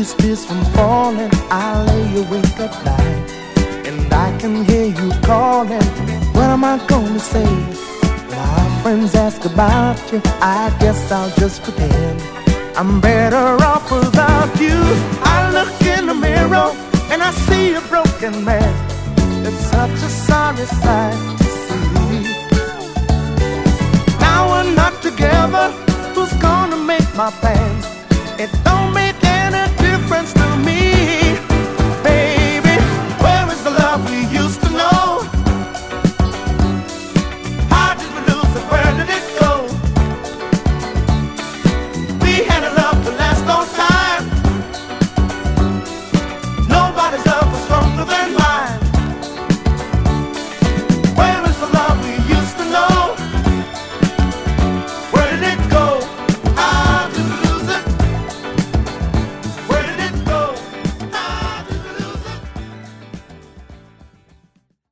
tears from falling. I lay awake at night, and I can hear you calling. What am I gonna say? When our friends ask about you, I guess I'll just pretend I'm better off without you. I look in the mirror and I see a broken man. It's such a sorry sight to see. Now we're not together. Who's gonna make my plans? It don't make